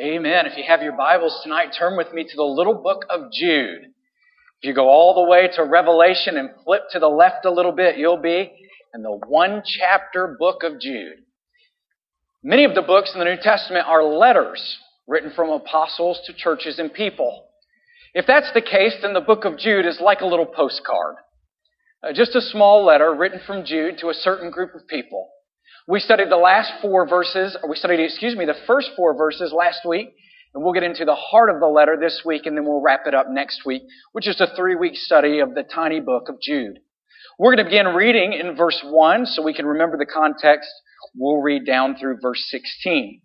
Amen. If you have your Bibles tonight, turn with me to the little book of Jude. If you go all the way to Revelation and flip to the left a little bit, you'll be in the one-chapter book of Jude. Many of the books in the New Testament are letters written from apostles to churches and people. If that's the case, then the book of Jude is like a little postcard. Just a small letter written from Jude to a certain group of people. We studied the first four verses last week, and we'll get into the heart of the letter this week, and then we'll wrap it up next week, which is a 3-week study of the tiny book of Jude. We're going to begin reading in verse 1 so we can remember the context. We'll read down through verse 16.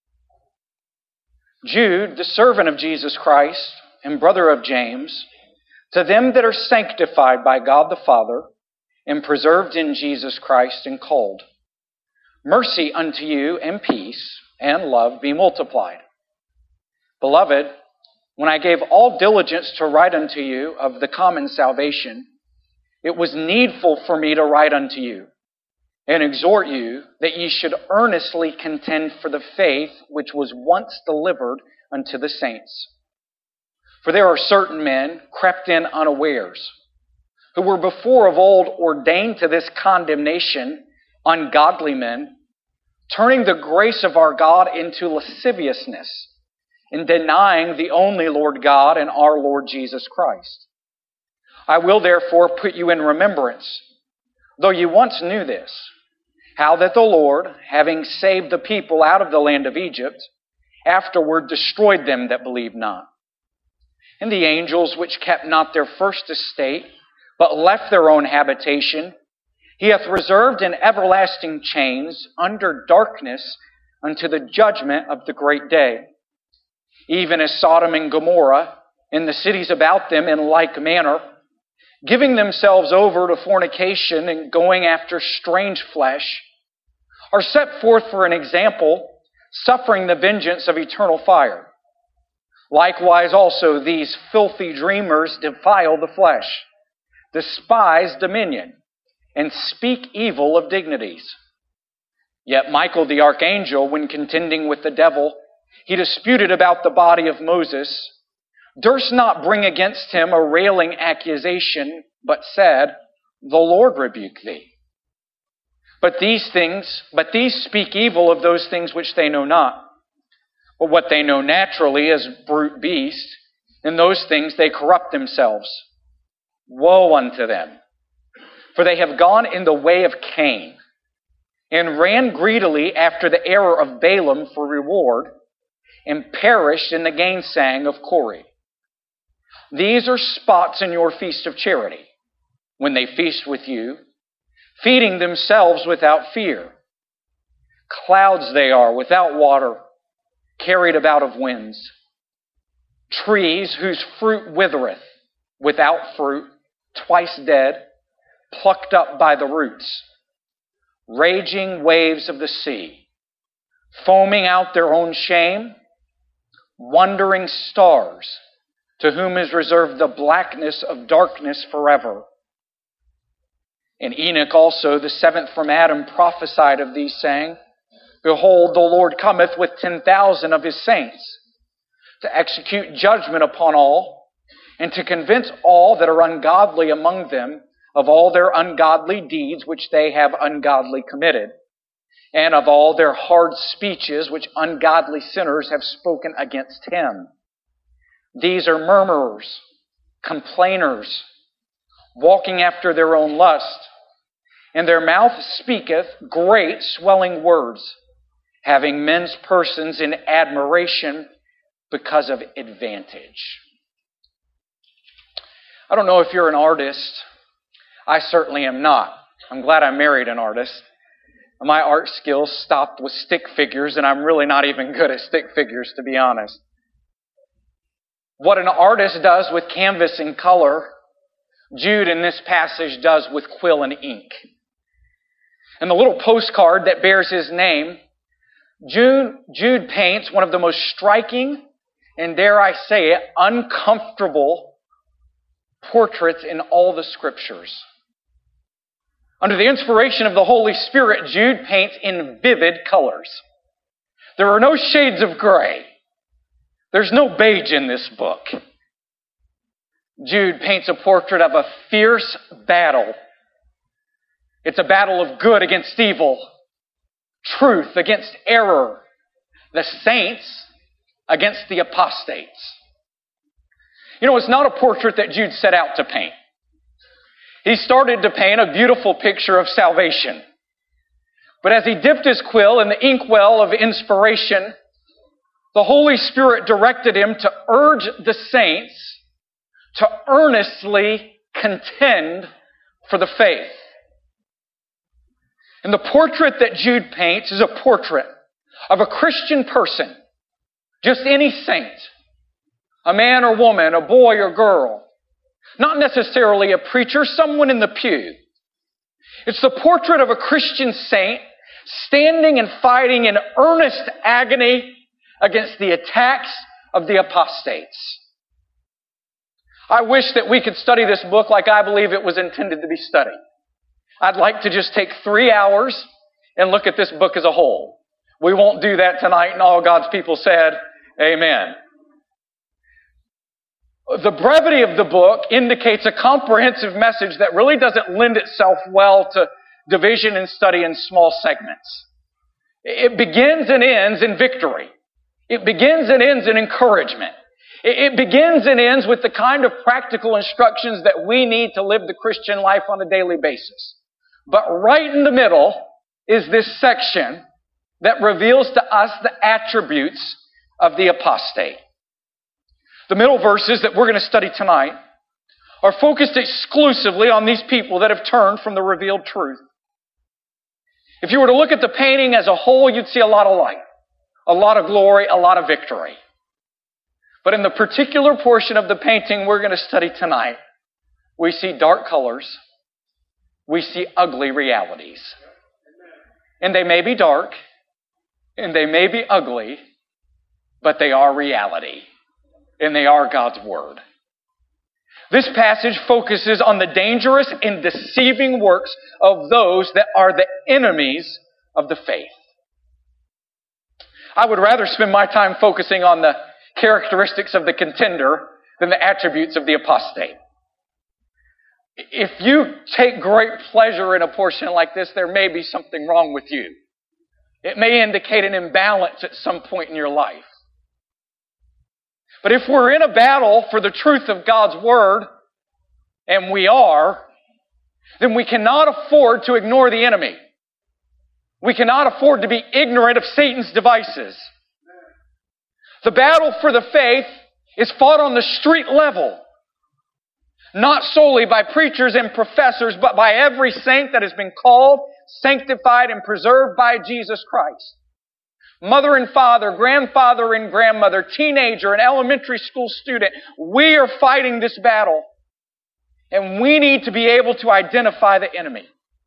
Jude, the servant of Jesus Christ and brother of James, to them that are sanctified by God the Father and preserved in Jesus Christ and called, mercy unto you and peace and love be multiplied. Beloved, when I gave all diligence to write unto you of the common salvation, it was needful for me to write unto you and exhort you that ye should earnestly contend for the faith which was once delivered unto the saints. For there are certain men crept in unawares, who were before of old ordained to this condemnation, ungodly men, turning the grace of our God into lasciviousness, and denying the only Lord God and our Lord Jesus Christ. I will therefore put you in remembrance, though you once knew this, how that the Lord, having saved the people out of the land of Egypt, afterward destroyed them that believed not. And the angels which kept not their first estate, but left their own habitation, He hath reserved in everlasting chains under darkness unto the judgment of the great day. Even as Sodom and Gomorrah and the cities about them in like manner, giving themselves over to fornication and going after strange flesh, are set forth for an example, suffering the vengeance of eternal fire. Likewise also these filthy dreamers defile the flesh, despise dominion, and speak evil of dignities. Yet Michael the archangel, when contending with the devil, he disputed about the body of Moses, durst not bring against him a railing accusation, but said, The Lord rebuke thee. But these speak evil of those things which they know not. But what they know naturally as brute beasts, in those things they corrupt themselves. Woe unto them! For they have gone in the way of Cain, and ran greedily after the error of Balaam for reward, and perished in the gainsaying of Corey. These are spots in your feast of charity, when they feast with you, feeding themselves without fear. Clouds they are without water, carried about of winds. Trees whose fruit withereth, without fruit, twice dead, plucked up by the roots. Raging waves of the sea, foaming out their own shame. Wandering stars, to whom is reserved the blackness of darkness forever. And Enoch also, the seventh from Adam, prophesied of these, saying, Behold, the Lord cometh with 10,000 of His saints, to execute judgment upon all, and to convince all that are ungodly among them of all their ungodly deeds which they have ungodly committed, and of all their hard speeches which ungodly sinners have spoken against Him. These are murmurers, complainers, walking after their own lust, and their mouth speaketh great swelling words, having men's persons in admiration because of advantage. I don't know if you're an artist. I certainly am not. I'm glad I married an artist. My art skills stopped with stick figures, and I'm really not even good at stick figures, to be honest. What an artist does with canvas and color, Jude in this passage does with quill and ink. And the little postcard that bears his name, Jude paints one of the most striking and, dare I say it, uncomfortable portraits in all the Scriptures. Under the inspiration of the Holy Spirit, Jude paints in vivid colors. There are no shades of gray. There's no beige in this book. Jude paints a portrait of a fierce battle. It's a battle of good against evil, truth against error, the saints against the apostates. It's not a portrait that Jude set out to paint. He started to paint a beautiful picture of salvation. But as he dipped his quill in the inkwell of inspiration, the Holy Spirit directed him to urge the saints to earnestly contend for the faith. And the portrait that Jude paints is a portrait of a Christian person, just any saint, a man or woman, a boy or girl, not necessarily a preacher, someone in the pew. It's the portrait of a Christian saint standing and fighting in earnest agony against the attacks of the apostates. I wish that we could study this book like I believe it was intended to be studied. I'd like to just take 3 hours and look at this book as a whole. We won't do that tonight, and all God's people said, amen. The brevity of the book indicates a comprehensive message that really doesn't lend itself well to division and study in small segments. It begins and ends in victory. It begins and ends in encouragement. It begins and ends with the kind of practical instructions that we need to live the Christian life on a daily basis. But right in the middle is this section that reveals to us the attributes of the apostate. The middle verses that we're going to study tonight are focused exclusively on these people that have turned from the revealed truth. If you were to look at the painting as a whole, you'd see a lot of light, a lot of glory, a lot of victory. But in the particular portion of the painting we're going to study tonight, we see dark colors, we see ugly realities. And they may be dark, and they may be ugly, but they are reality. And they are God's Word. This passage focuses on the dangerous and deceiving works of those that are the enemies of the faith. I would rather spend my time focusing on the characteristics of the contender than the attributes of the apostate. If you take great pleasure in a portion like this, there may be something wrong with you. It may indicate an imbalance at some point in your life. But if we're in a battle for the truth of God's Word, and we are, then we cannot afford to ignore the enemy. We cannot afford to be ignorant of Satan's devices. The battle for the faith is fought on the street level, not solely by preachers and professors, but by every saint that has been called, sanctified, and preserved by Jesus Christ. Mother and father, grandfather and grandmother, teenager and elementary school student, we are fighting this battle. And we need to be able to identify the enemy.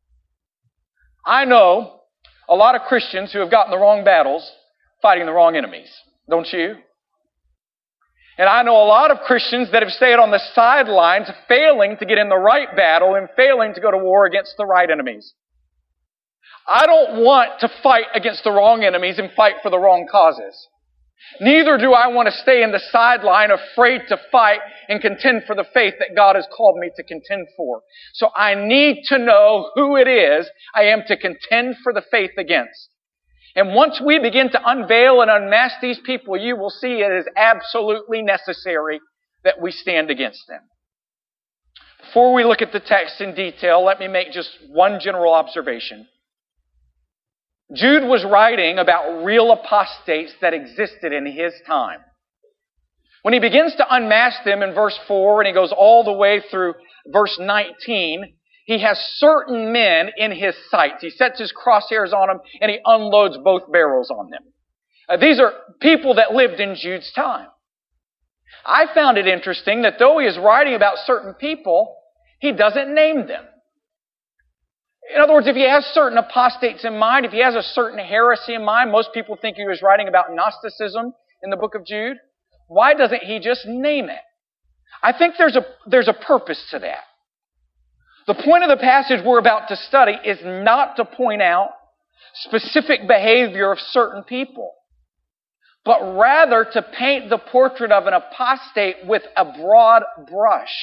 I know a lot of Christians who have gotten the wrong battles fighting the wrong enemies. Don't you? And I know a lot of Christians that have stayed on the sidelines failing to get in the right battle and failing to go to war against the right enemies. I don't want to fight against the wrong enemies and fight for the wrong causes. Neither do I want to stay in the sideline afraid to fight and contend for the faith that God has called me to contend for. So I need to know who it is I am to contend for the faith against. And once we begin to unveil and unmask these people, you will see it is absolutely necessary that we stand against them. Before we look at the text in detail, let me make just one general observation. Jude was writing about real apostates that existed in his time. When he begins to unmask them in verse 4 and he goes all the way through verse 19, he has certain men in his sights. He sets his crosshairs on them and he unloads both barrels on them. These are people that lived in Jude's time. I found it interesting that though he is writing about certain people, he doesn't name them. In other words, if he has certain apostates in mind, if he has a certain heresy in mind, most people think he was writing about Gnosticism in the book of Jude. Why doesn't he just name it? I think there's a purpose to that. The point of the passage we're about to study is not to point out specific behavior of certain people, but rather to paint the portrait of an apostate with a broad brush.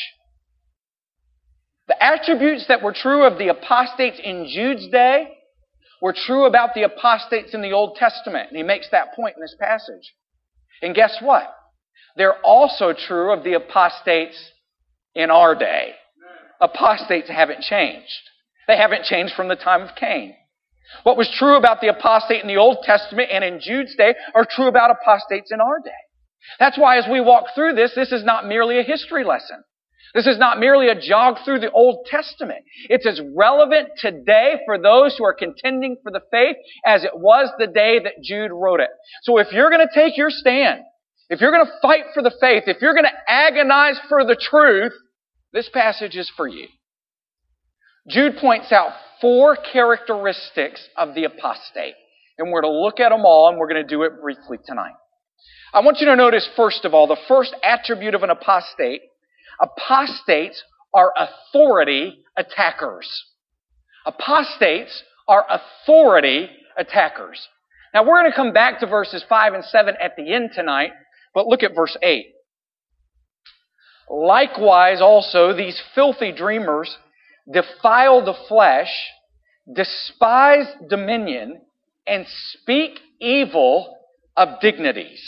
The attributes that were true of the apostates in Jude's day were true about the apostates in the Old Testament. And he makes that point in this passage. And guess what? They're also true of the apostates in our day. Apostates haven't changed. They haven't changed from the time of Cain. What was true about the apostate in the Old Testament and in Jude's day are true about apostates in our day. That's why as we walk through this is not merely a history lesson. This is not merely a jog through the Old Testament. It's as relevant today for those who are contending for the faith as it was the day that Jude wrote it. So if you're going to take your stand, if you're going to fight for the faith, if you're going to agonize for the truth, this passage is for you. Jude points out 4 characteristics of the apostate. And we're to look at them all, and we're going to do it briefly tonight. I want you to notice, first of all, the first attribute of an apostate. Apostates are authority attackers. Apostates are authority attackers. Now, we're going to come back to verses 5 and 7 at the end tonight, but look at verse 8. Likewise, also, these filthy dreamers defile the flesh, despise dominion, and speak evil of dignities.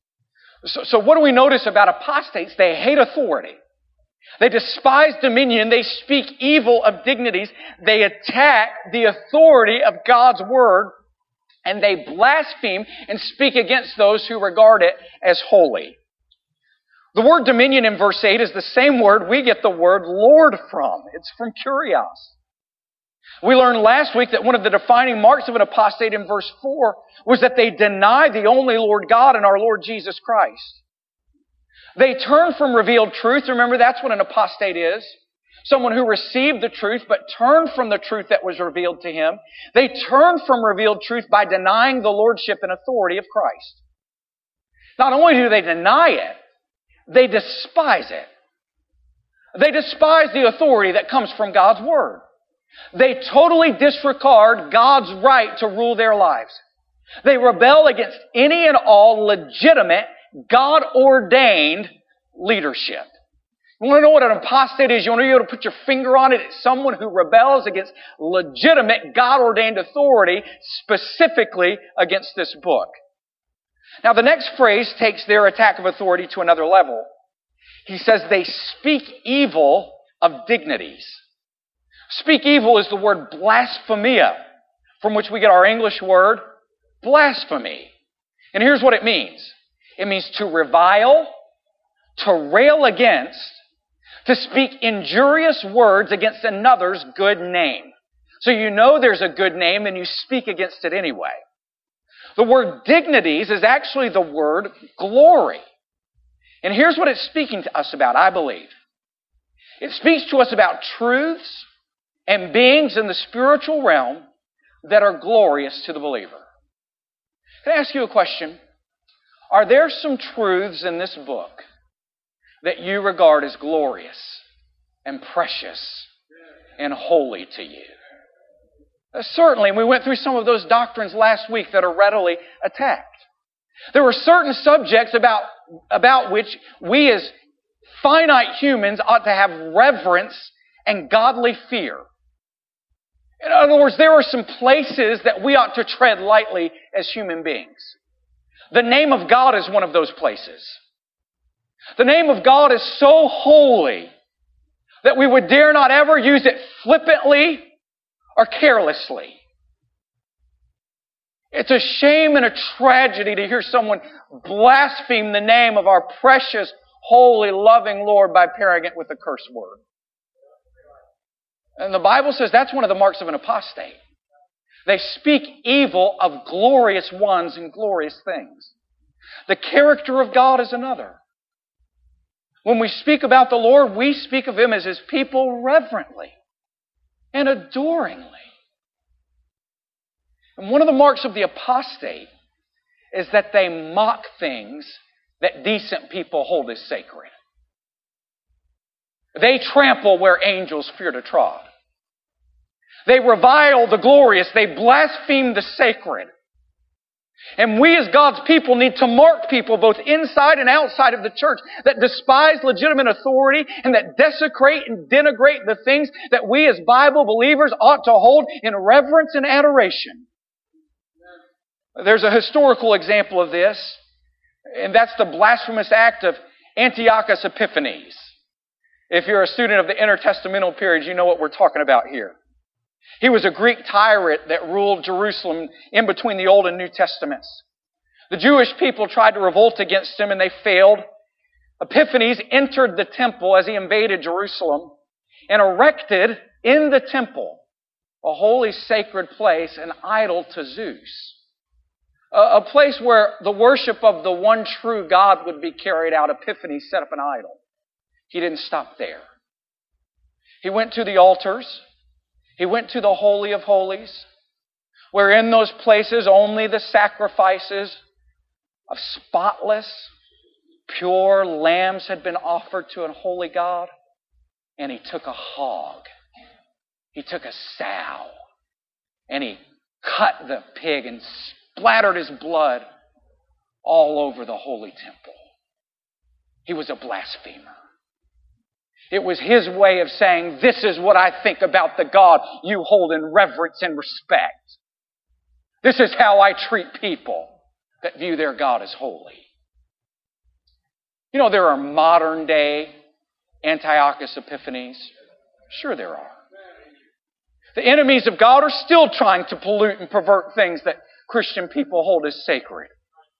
So what do we notice about apostates? They hate authority. They despise dominion. They speak evil of dignities. They attack the authority of God's word, and they blaspheme and speak against those who regard it as holy. The word dominion in verse 8 is the same word we get the word Lord from. It's from kurios. We learned last week that one of the defining marks of an apostate in verse 4 was that they deny the only Lord God and our Lord Jesus Christ. They turn from revealed truth. Remember, that's what an apostate is. Someone who received the truth but turned from the truth that was revealed to him. They turn from revealed truth by denying the lordship and authority of Christ. Not only do they deny it, they despise it. They despise the authority that comes from God's word. They totally disregard God's right to rule their lives. They rebel against any and all legitimate, God-ordained leadership. You want to know what an apostate is? You want to be able to put your finger on it? It's someone who rebels against legitimate, God-ordained authority, specifically against this book. Now, the next phrase takes their attack of authority to another level. He says they speak evil of dignities. Speak evil is the word blasphemia, from which we get our English word blasphemy. And here's what it means. It means to revile, to rail against, to speak injurious words against another's good name. So you know there's a good name and you speak against it anyway. The word dignities is actually the word glory. And here's what it's speaking to us about, I believe. It speaks to us about truths and beings in the spiritual realm that are glorious to the believer. Can I ask you a question? Are there some truths in this book that you regard as glorious and precious and holy to you? Certainly, we went through some of those doctrines last week that are readily attacked. There were certain subjects about which we as finite humans ought to have reverence and godly fear. In other words, there are some places that we ought to tread lightly as human beings. The name of God is one of those places. The name of God is so holy that we would dare not ever use it flippantly or carelessly. It's a shame and a tragedy to hear someone blaspheme the name of our precious, holy, loving Lord by pairing it with a curse word. And the Bible says that's one of the marks of an apostate. They speak evil of glorious ones and glorious things. The character of God is another. When we speak about the Lord, we speak of Him as His people reverently and adoringly. And one of the marks of the apostate is that they mock things that decent people hold as sacred. They trample where angels fear to trod. They revile the glorious. They blaspheme the sacred. And we as God's people need to mark people both inside and outside of the church that despise legitimate authority and that desecrate and denigrate the things that we as Bible believers ought to hold in reverence and adoration. There's a historical example of this, and that's the blasphemous act of Antiochus Epiphanes. If you're a student of the intertestamental period, you know what we're talking about here. He was a Greek tyrant that ruled Jerusalem in between the Old and New Testaments. The Jewish people tried to revolt against him and they failed. Epiphanes entered the temple as he invaded Jerusalem and erected in the temple a holy sacred place, an idol to Zeus. A place where the worship of the one true God would be carried out. Epiphanes set up an idol. He didn't stop there. He went to the altars. He went to the Holy of Holies, where in those places only the sacrifices of spotless, pure lambs had been offered to a holy God. And he took a hog. He took a sow. And he cut the pig and splattered his blood all over the holy temple. He was a blasphemer. It was his way of saying, this is what I think about the God you hold in reverence and respect. This is how I treat people that view their God as holy. You know, there are modern day Antiochus Epiphanes. Sure there are. The enemies of God are still trying to pollute and pervert things that Christian people hold as sacred.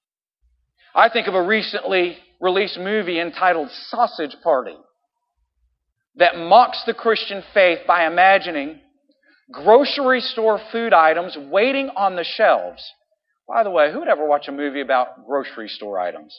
I think of a recently released movie entitled Sausage Party that mocks the Christian faith by imagining grocery store food items waiting on the shelves. By the way, who would ever watch a movie about grocery store items?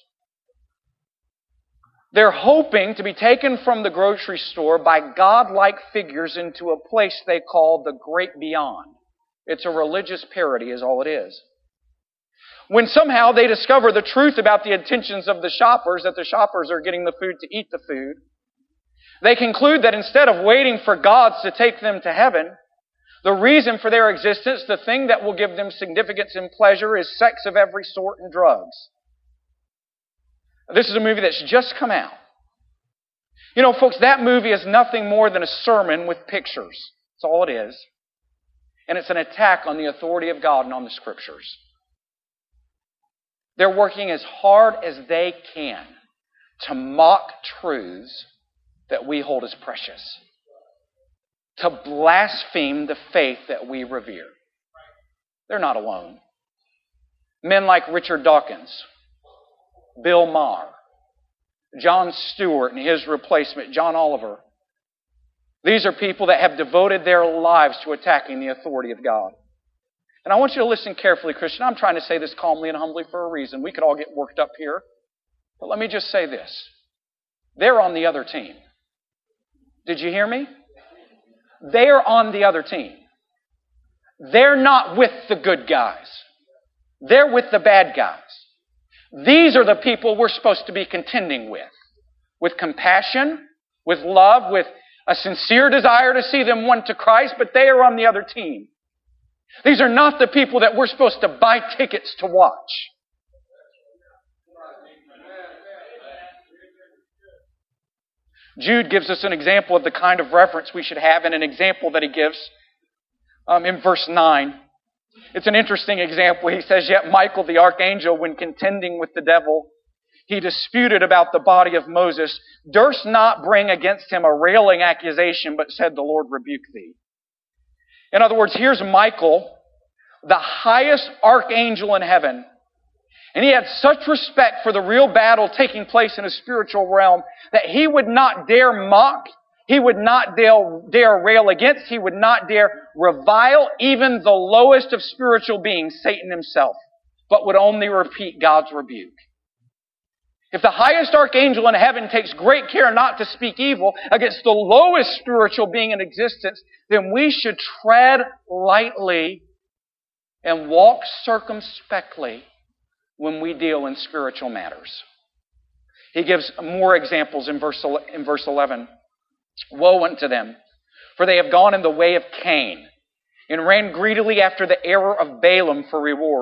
They're hoping to be taken from the grocery store by godlike figures into a place they call the Great Beyond. It's a religious parody is all it is. When somehow they discover the truth about the intentions of the shoppers, that the shoppers are getting the food to eat the food, they conclude that instead of waiting for gods to take them to heaven, the reason for their existence, the thing that will give them significance and pleasure, is sex of every sort and drugs. This is a movie that's just come out. You know, folks, that movie is nothing more than a sermon with pictures. That's all it is. And it's an attack on the authority of God and on the Scriptures. They're working as hard as they can to mock truths that we hold as precious, to blaspheme the faith that we revere. They're not alone. Men like Richard Dawkins, Bill Maher, Jon Stewart and his replacement, John Oliver. These are people that have devoted their lives to attacking the authority of God. And I want you to listen carefully, Christian. I'm trying to say this calmly and humbly for a reason. We could all get worked up here. But let me just say this. They're on the other team. Did you hear me? They're on the other team. They're not with the good guys. They're with the bad guys. These are the people we're supposed to be contending with compassion, with love, with a sincere desire to see them won to Christ, but they are on the other team. These are not the people that we're supposed to buy tickets to watch. Jude gives us an example of the kind of reverence we should have, and an example that he gives in verse 9. It's an interesting example. He says, "Yet Michael the archangel, when contending with the devil, he disputed about the body of Moses, durst not bring against him a railing accusation, but said, 'The Lord rebuke thee.'" In other words, here's Michael, the highest archangel in heaven, and he had such respect for the real battle taking place in a spiritual realm that he would not dare mock, he would not dare rail against, he would not dare revile even the lowest of spiritual beings, Satan himself, but would only repeat God's rebuke. If the highest archangel in heaven takes great care not to speak evil against the lowest spiritual being in existence, then we should tread lightly and walk circumspectly when we deal in spiritual matters. He gives more examples in verse 11. "Woe unto them, for they have gone in the way of Cain, and ran greedily after the error of Balaam for reward.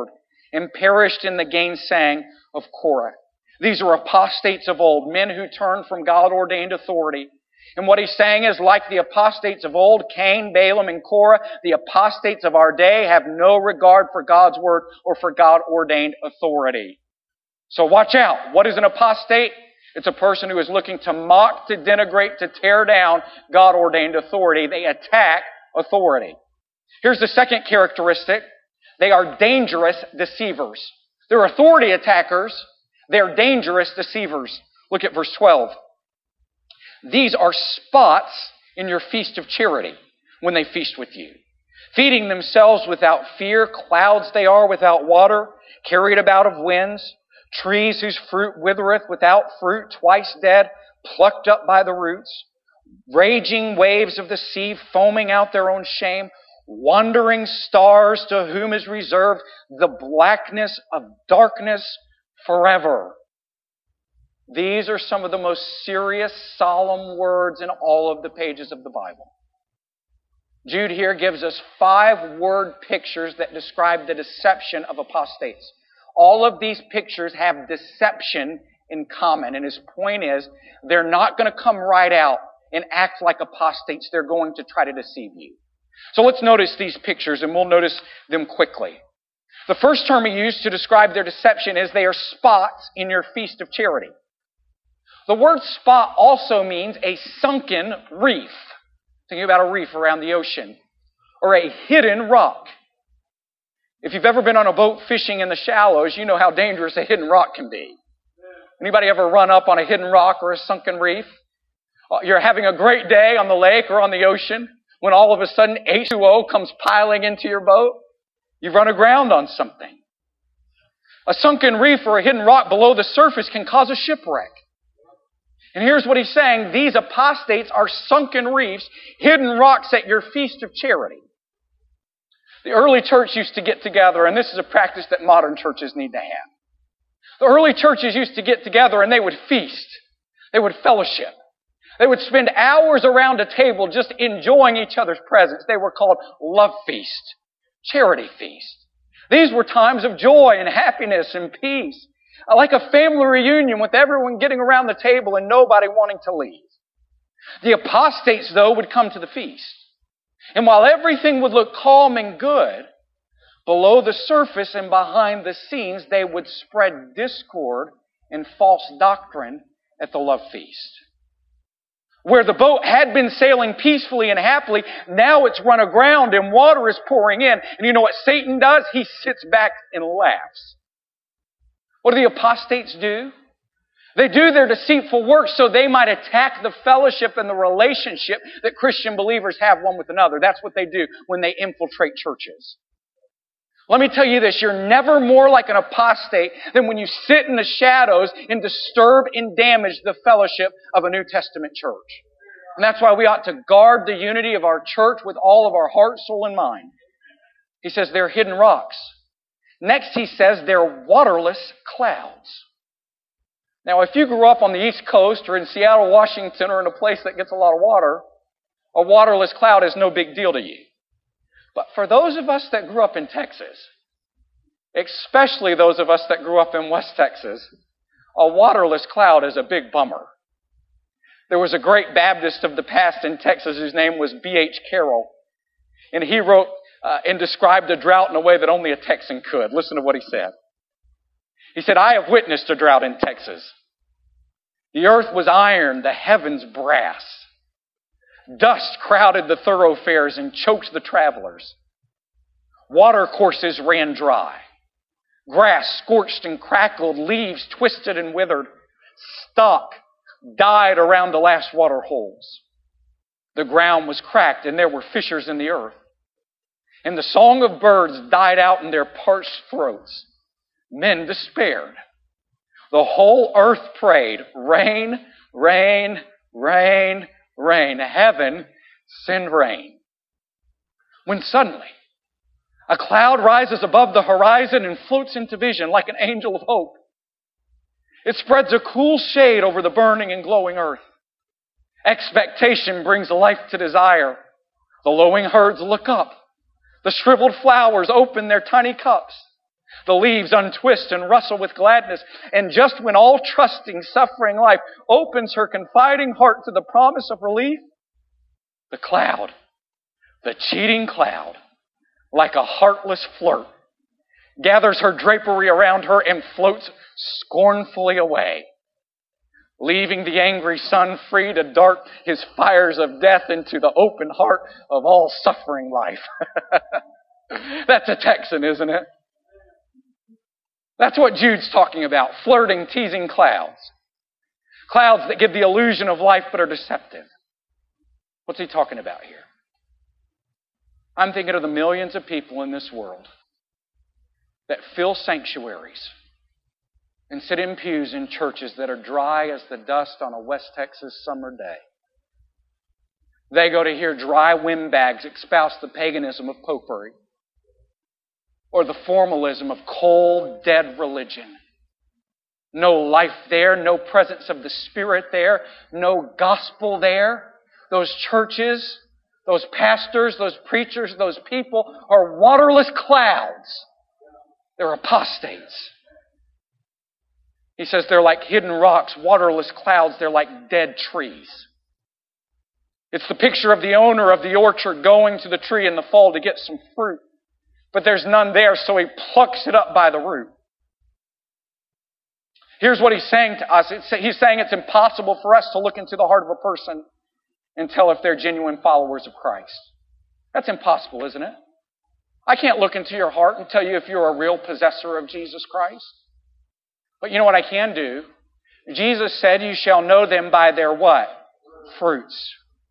and perished in the gainsaying of Korah. These are apostates of old, men who turned from God-ordained authority. And what he's saying is, like the apostates of old, Cain, Balaam, and Korah, the apostates of our day have no regard for God's word or for God-ordained authority. So watch out. What is an apostate? It's a person who is looking to mock, to denigrate, to tear down God-ordained authority. They attack authority. Here's the second characteristic. They are dangerous deceivers. They're authority attackers. They're dangerous deceivers. Look at verse 12. These are spots in your feast of charity when they feast with you. Feeding themselves without fear, clouds they are without water, carried about of winds, trees whose fruit withereth without fruit, twice dead, plucked up by the roots, raging waves of the sea, foaming out their own shame, wandering stars to whom is reserved the blackness of darkness forever. These are some of the most serious, solemn words in all of the pages of the Bible. Jude here gives us 5 word pictures that describe the deception of apostates. All of these pictures have deception in common. And his point is, they're not going to come right out and act like apostates. They're going to try to deceive you. So let's notice these pictures, and we'll notice them quickly. The first term he used to describe their deception is they are spots in your feast of charity. The word spot also means a sunken reef. Thinking about a reef around the ocean. Or a hidden rock. If you've ever been on a boat fishing in the shallows, you know how dangerous a hidden rock can be. Anybody ever run up on a hidden rock or a sunken reef? You're having a great day on the lake or on the ocean when all of a sudden H2O comes piling into your boat. You've run aground on something. A sunken reef or a hidden rock below the surface can cause a shipwreck. And here's what he's saying. These apostates are sunken reefs, hidden rocks at your feast of charity. The early church used to get together, and this is a practice that modern churches need to have. The early churches used to get together and they would feast. They would fellowship. They would spend hours around a table just enjoying each other's presence. They were called love feast, charity feast. These were times of joy and happiness and peace. Like a family reunion with everyone getting around the table and nobody wanting to leave. The apostates, though, would come to the feast. And while everything would look calm and good, below the surface and behind the scenes, they would spread discord and false doctrine at the love feast. Where the boat had been sailing peacefully and happily, now it's run aground and water is pouring in. And you know what Satan does? He sits back and laughs. What do the apostates do? They do their deceitful work so they might attack the fellowship and the relationship that Christian believers have one with another. That's what they do when they infiltrate churches. Let me tell you this, you're never more like an apostate than when you sit in the shadows and disturb and damage the fellowship of a New Testament church. And that's why we ought to guard the unity of our church with all of our heart, soul, and mind. He says they're hidden rocks. Next, he says they're waterless clouds. Now, if you grew up on the East Coast or in Seattle, Washington, or in a place that gets a lot of water, a waterless cloud is no big deal to you. But for those of us that grew up in Texas, especially those of us that grew up in West Texas, a waterless cloud is a big bummer. There was a great Baptist of the past in Texas whose name was B.H. Carroll. And he wrote and described the drought in a way that only a Texan could. Listen to what he said. He said, I have witnessed a drought in Texas. The earth was iron, the heavens brass. Dust crowded the thoroughfares and choked the travelers. Water courses ran dry. Grass scorched and crackled, leaves twisted and withered. Stock died around the last water holes. The ground was cracked and there were fissures in the earth. And the song of birds died out in their parched throats. Men despaired. The whole earth prayed, rain, rain, rain, rain. Heaven, send rain. When suddenly, a cloud rises above the horizon and floats into vision like an angel of hope. It spreads a cool shade over the burning and glowing earth. Expectation brings life to desire. The lowing herds look up. The shriveled flowers open their tiny cups. The leaves untwist and rustle with gladness. And just when all trusting, suffering life opens her confiding heart to the promise of relief, the cloud, the cheating cloud, like a heartless flirt, gathers her drapery around her and floats scornfully away, leaving the angry sun free to dart his fires of death into the open heart of all suffering life. That's a Texan, isn't it? That's what Jude's talking about. Flirting, teasing clouds. Clouds that give the illusion of life but are deceptive. What's he talking about here? I'm thinking of the millions of people in this world that fill sanctuaries and sit in pews in churches that are dry as the dust on a West Texas summer day. They go to hear dry windbags espouse the paganism of popery or the formalism of cold, dead religion. No life there, no presence of the Spirit there, no gospel there. Those churches, those pastors, those preachers, those people are waterless clouds. They're apostates. He says they're like hidden rocks, waterless clouds. They're like dead trees. It's the picture of the owner of the orchard going to the tree in the fall to get some fruit. But there's none there, so he plucks it up by the root. Here's what he's saying to us. He's saying it's impossible for us to look into the heart of a person and tell if they're genuine followers of Christ. That's impossible, isn't it? I can't look into your heart and tell you if you're a real possessor of Jesus Christ. But you know what I can do? Jesus said, you shall know them by their what? Fruits.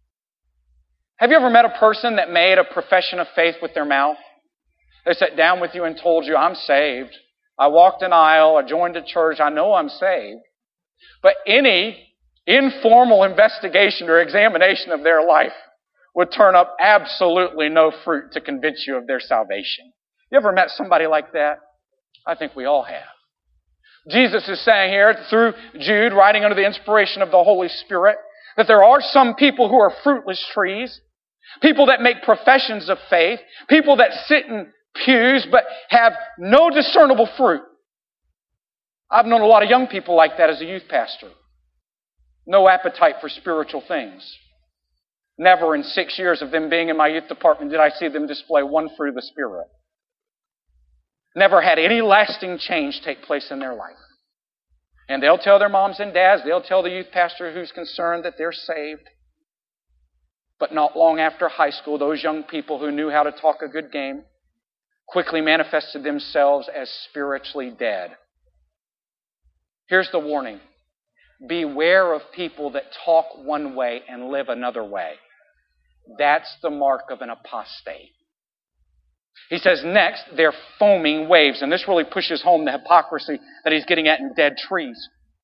Have you ever met a person that made a profession of faith with their mouth? They sat down with you and told you, I'm saved. I walked an aisle. I joined a church. I know I'm saved. But any informal investigation or examination of their life would turn up absolutely no fruit to convince you of their salvation. You ever met somebody like that? I think we all have. Jesus is saying here through Jude, writing under the inspiration of the Holy Spirit, that there are some people who are fruitless trees, people that make professions of faith, people that sit in pews but have no discernible fruit. I've known a lot of young people like that as a youth pastor. No appetite for spiritual things. Never in 6 years of them being in my youth department did I see them display one fruit of the Spirit. Never had any lasting change take place in their life. And they'll tell their moms and dads, they'll tell the youth pastor who's concerned that they're saved. But not long after high school, those young people who knew how to talk a good game quickly manifested themselves as spiritually dead. Here's the warning. Beware of people that talk one way and live another way. That's the mark of an apostate. He says next, they're foaming waves. And this really pushes home the hypocrisy that he's getting at in dead trees.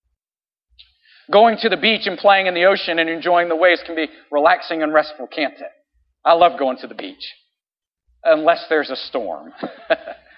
Going to the beach and playing in the ocean and enjoying the waves can be relaxing and restful, can't it? I love going to the beach. Unless there's a storm. Have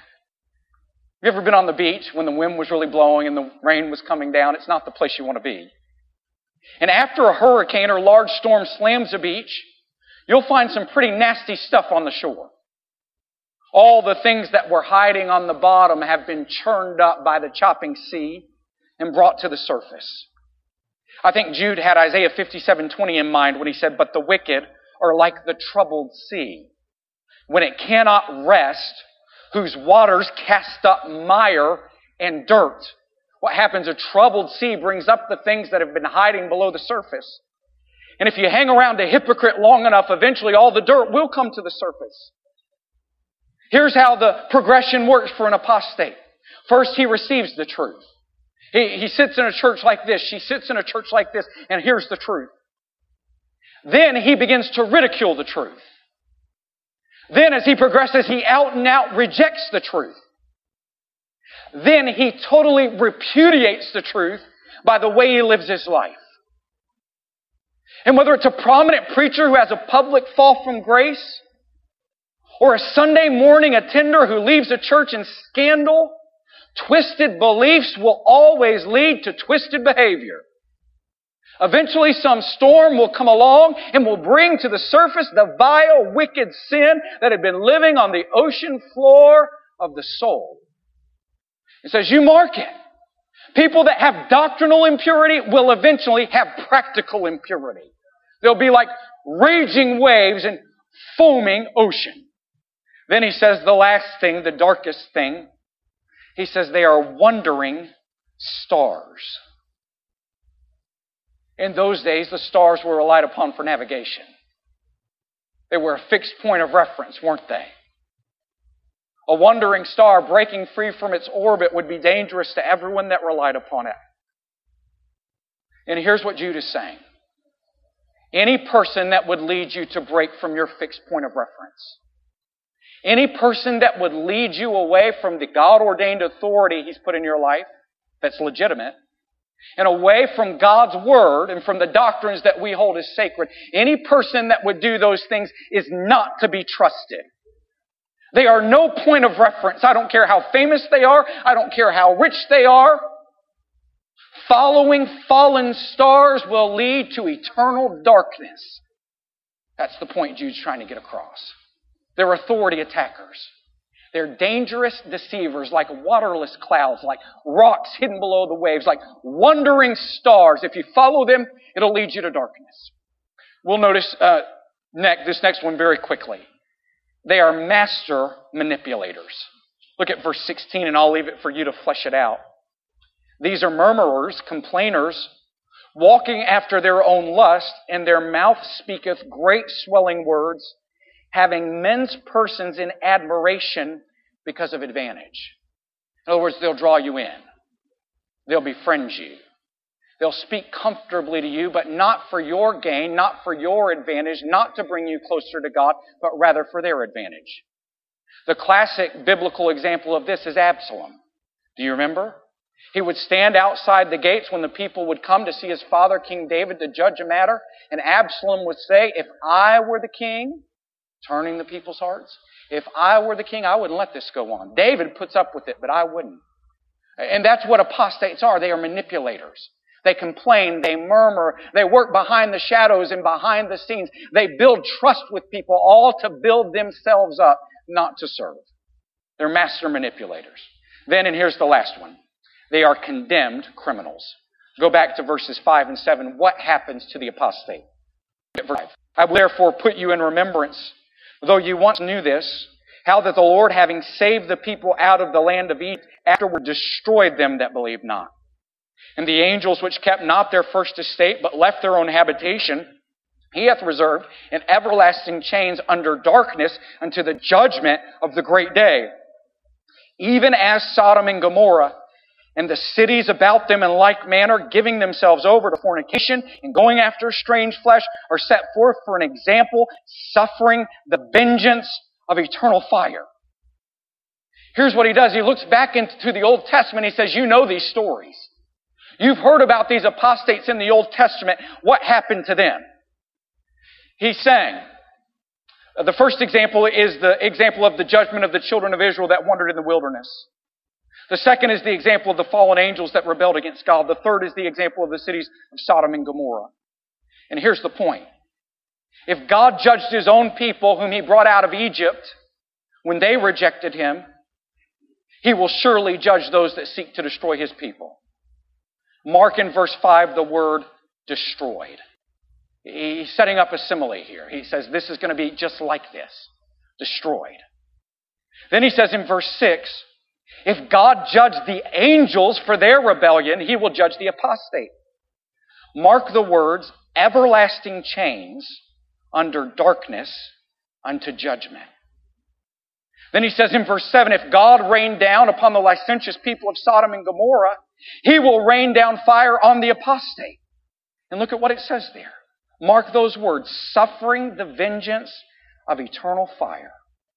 you ever been on the beach when the wind was really blowing and the rain was coming down? It's not the place you want to be. And after a hurricane or large storm slams a beach, you'll find some pretty nasty stuff on the shore. All the things that were hiding on the bottom have been churned up by the chopping sea and brought to the surface. I think Jude had Isaiah 57:20 in mind when he said, but the wicked are like the troubled sea, when it cannot rest, whose waters cast up mire and dirt. What happens? A troubled sea brings up the things that have been hiding below the surface. And if you hang around a hypocrite long enough, eventually all the dirt will come to the surface. Here's how the progression works for an apostate. First, he receives the truth. He sits in a church like this. She sits in a church like this, and hears the truth. Then he begins to ridicule the truth. Then as he progresses, he out and out rejects the truth. Then he totally repudiates the truth by the way he lives his life. And whether it's a prominent preacher who has a public fall from grace, or a Sunday morning attender who leaves a church in scandal, twisted beliefs will always lead to twisted behavior. Eventually some storm will come along and will bring to the surface the vile, wicked sin that had been living on the ocean floor of the soul. It says, you mark it. People that have doctrinal impurity will eventually have practical impurity. They'll be like raging waves and foaming ocean. Then he says the last thing, the darkest thing. He says they are wandering stars. In those days, the stars were relied upon for navigation. They were a fixed point of reference, weren't they? A wandering star breaking free from its orbit would be dangerous to everyone that relied upon it. And here's what Jude is saying. Any person that would lead you to break from your fixed point of reference, any person that would lead you away from the God-ordained authority He's put in your life that's legitimate, and away from God's Word and from the doctrines that we hold as sacred, any person that would do those things is not to be trusted. They are no point of reference. I don't care how famous they are. I don't care how rich they are. Following fallen stars will lead to eternal darkness. That's the point Jude's trying to get across. They're authority attackers. They're dangerous deceivers, like waterless clouds, like rocks hidden below the waves, like wandering stars. If you follow them, it'll lead you to darkness. We'll notice this next one very quickly. They are master manipulators. Look at verse 16, and I'll leave it for you to flesh it out. These are murmurers, complainers, walking after their own lust, and their mouth speaketh great swelling words, having men's persons in admiration because of advantage. In other words, they'll draw you in. They'll befriend you. They'll speak comfortably to you, but not for your gain, not for your advantage, not to bring you closer to God, but rather for their advantage. The classic biblical example of this is Absalom. Do you remember? He would stand outside the gates when the people would come to see his father, King David, to judge a matter, and Absalom would say, if I were the king, turning the people's hearts, if I were the king, I wouldn't let this go on. David puts up with it, but I wouldn't. And that's what apostates are. They are manipulators. They complain, they murmur, they work behind the shadows and behind the scenes. They build trust with people, all to build themselves up, not to serve. They're master manipulators. Then, and here's the last one, they are condemned criminals. Go back to verses 5 and 7. What happens to the apostate? Verse 5. I will therefore put you in remembrance, though you once knew this, how that the Lord, having saved the people out of the land of Egypt, afterward destroyed them that believed not. And the angels which kept not their first estate, but left their own habitation, He hath reserved in everlasting chains under darkness unto the judgment of the great day. Even as Sodom and Gomorrah, and the cities about them in like manner, giving themselves over to fornication and going after strange flesh, are set forth for an example, suffering the vengeance of eternal fire. Here's what he does. He looks back into the Old Testament. He says, you know these stories. You've heard about these apostates in the Old Testament. What happened to them? He's saying, the first example is the example of the judgment of the children of Israel that wandered in the wilderness. The second is the example of the fallen angels that rebelled against God. The third is the example of the cities of Sodom and Gomorrah. And here's the point. If God judged His own people whom He brought out of Egypt when they rejected Him, He will surely judge those that seek to destroy His people. Mark in verse 5 the word destroyed. He's setting up a simile here. He says this is going to be just like this. Destroyed. Then he says in verse 6, if God judged the angels for their rebellion, He will judge the apostate. Mark the words, everlasting chains under darkness unto judgment. Then he says in verse 7, if God rained down upon the licentious people of Sodom and Gomorrah, He will rain down fire on the apostate. And look at what it says there. Mark those words, suffering the vengeance of eternal fire.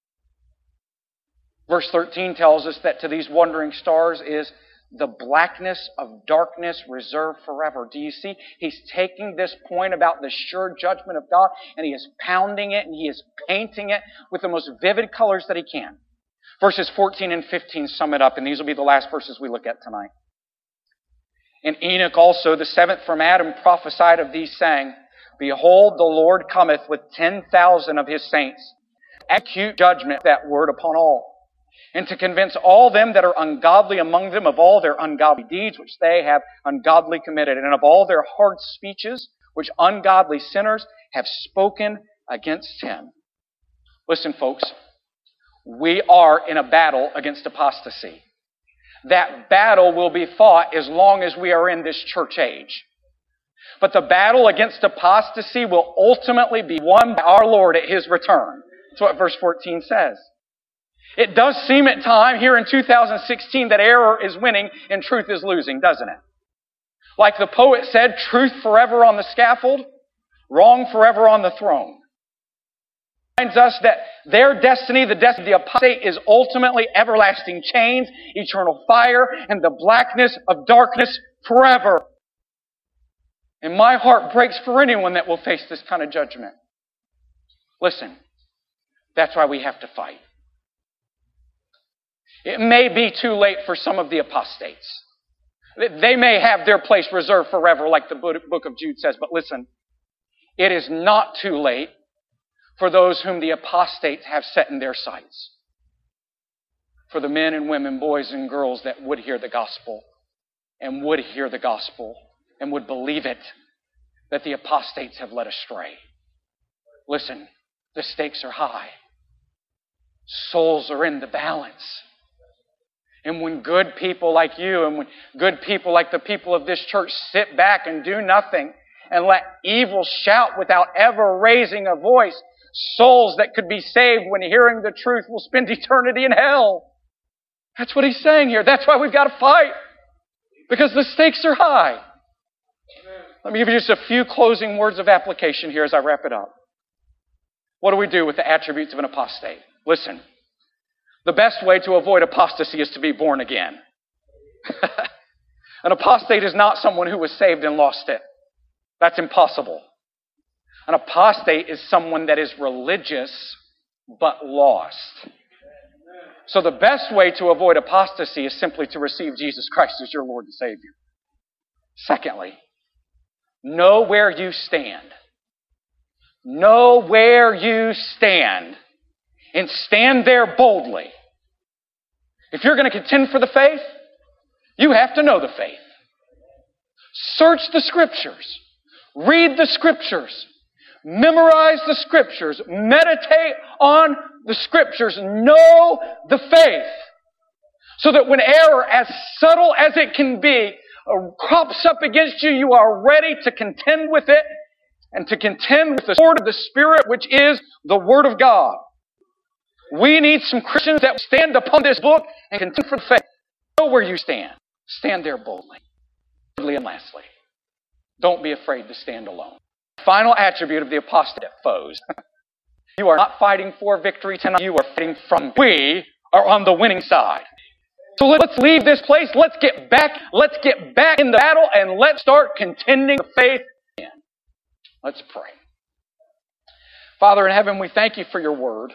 Verse 13 tells us that to these wandering stars is the blackness of darkness reserved forever. Do you see? He's taking this point about the sure judgment of God and he is pounding it and he is painting it with the most vivid colors that he can. Verses 14 and 15 sum it up, and these will be the last verses we look at tonight. And Enoch also, the seventh from Adam, prophesied of these, saying, behold, the Lord cometh with 10,000 of His saints. Acute judgment, that word, upon all. and to convince all them that are ungodly among them of all their ungodly deeds which they have ungodly committed, and of all their hard speeches which ungodly sinners have spoken against him. Listen, folks, we are in a battle against apostasy. That battle will be fought as long as we are in this church age. But the battle against apostasy will ultimately be won by our Lord at His return. That's what verse 14 says. It does seem at time here in 2016 that error is winning and truth is losing, doesn't it? Like the poet said, truth forever on the scaffold, wrong forever on the throne. It reminds us that their destiny, the destiny of the apostate, is ultimately everlasting chains, eternal fire, and the blackness of darkness forever. And my heart breaks for anyone that will face this kind of judgment. Listen, that's why we have to fight. It may be too late for some of the apostates. They may have their place reserved forever, like the book of Jude says. But listen, it is not too late for those whom the apostates have set in their sights. For the men and women, boys and girls that would hear the gospel and would hear the gospel and would believe it, that the apostates have led astray. Listen, the stakes are high. Souls are in the balance. And when good people like you and when good people like the people of this church sit back and do nothing and let evil shout without ever raising a voice, souls that could be saved when hearing the truth will spend eternity in hell. That's what he's saying here. That's why we've got to fight. Because the stakes are high. Let me give you just a few closing words of application here as I wrap it up. What do we do with the attributes of an apostate? Listen. The best way to avoid apostasy is to be born again. An apostate is not someone who was saved and lost it. That's impossible. An apostate is someone that is religious but lost. So the best way to avoid apostasy is simply to receive Jesus Christ as your Lord and Savior. Secondly, know where you stand. Know where you stand. And stand there boldly. If you're going to contend for the faith, you have to know the faith. Search the Scriptures. Read the Scriptures. Memorize the Scriptures. Meditate on the Scriptures. Know the faith. So that when error, as subtle as it can be, crops up against you, you are ready to contend with it and to contend with the sword of the Spirit, which is the Word of God. We need some Christians that stand upon this book and contend for the faith. Know where you stand. Stand there boldly. Thirdly and lastly, don't be afraid to stand alone. Final attribute of the apostate foes. You are not fighting for victory tonight. You are fighting from. We are on the winning side. So let's leave this place. Let's get back in the battle and let's start contending the faith again. Let's pray. Father in heaven, we thank you for your word.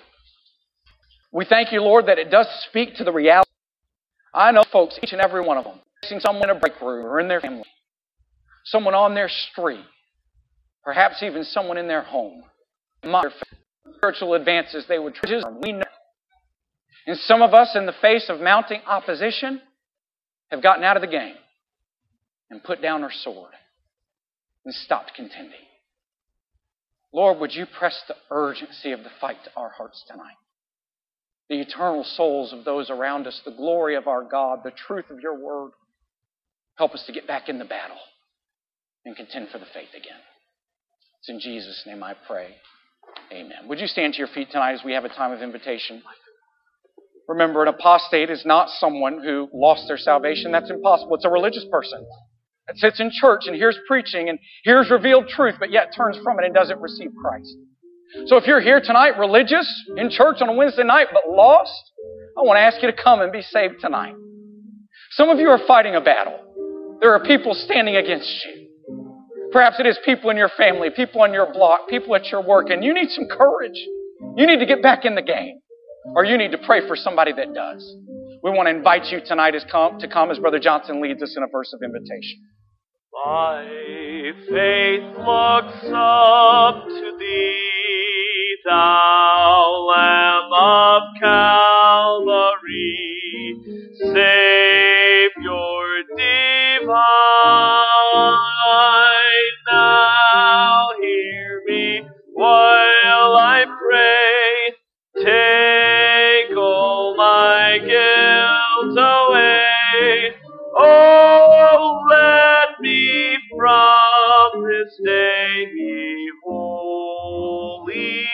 We thank you, Lord, that it does speak to the reality. I know, folks, each and every one of them, facing someone in a break room or in their family, someone on their street, perhaps even someone in their home. Their spiritual advances they would try. We know. And some of us, in the face of mounting opposition, have gotten out of the game and put down our sword and stopped contending. Lord, would you press the urgency of the fight to our hearts tonight? The eternal souls of those around us, the glory of our God, the truth of your word. Help us to get back in the battle and contend for the faith again. It's in Jesus' name I pray. Amen. Would you stand to your feet tonight as we have a time of invitation? Remember, an apostate is not someone who lost their salvation. That's impossible. It's a religious person that sits in church and hears preaching and hears revealed truth, but yet turns from it and doesn't receive Christ. So if you're here tonight, religious, in church on a Wednesday night, but lost, I want to ask you to come and be saved tonight. Some of you are fighting a battle. There are people standing against you. Perhaps it is people in your family, people on your block, people at your work, and you need some courage. You need to get back in the game. Or you need to pray for somebody that does. We want to invite you tonight to come as Brother Johnson leads us in a verse of invitation. My faith looks up to thee, thou Lamb of Calvary. Now hear me while I pray. Take all my guilt away. Oh, let me from this day be holy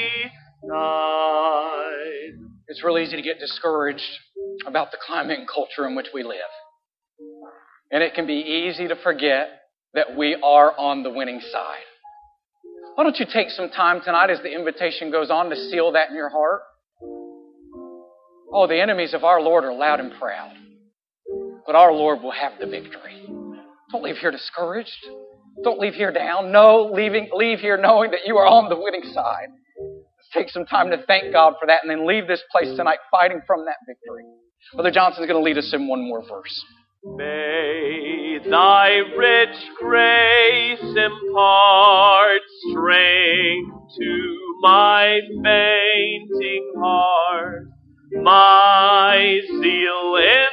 night. It's real easy to get discouraged about the climate and culture in which we live. And it can be easy to forget that we are on the winning side. Why don't you take some time tonight as the invitation goes on to seal that in your heart? Oh, the enemies of our Lord are loud and proud. But our Lord will have the victory. Don't leave here discouraged. Don't leave here down. No, leave here knowing that you are on the winning side. Let's take some time to thank God for that and then leave this place tonight fighting from that victory. Brother Johnson's going to lead us in one more verse. May thy rich grace impart strength to my fainting heart, my zeal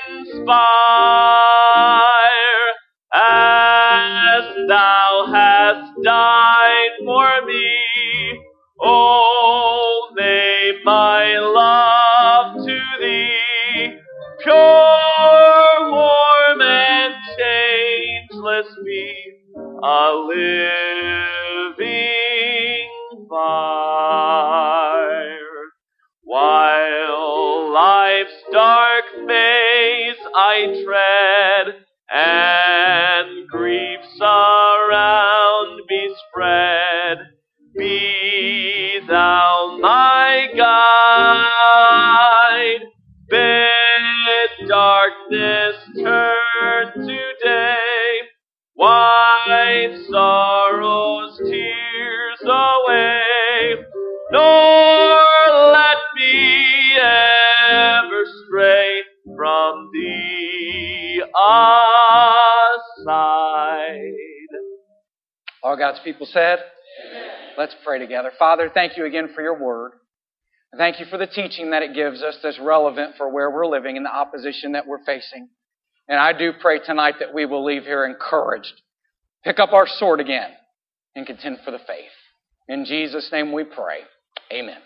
inspire, as thou hast died for me. Oh, may my love to thee pure, warm, and changeless be, a living fire. While life's dark maze I tread, and griefs around me spread, be thou my guide. Bid darkness turn to day, wipe sorrow's tears away, nor let me ever stray from thee aside. All God's people said? Amen. Let's pray together. Father, thank you again for your word. Thank you for the teaching that it gives us that's relevant for where we're living and the opposition that we're facing. And I do pray tonight that we will leave here encouraged. Pick up our sword again and contend for the faith. In Jesus' name we pray. Amen.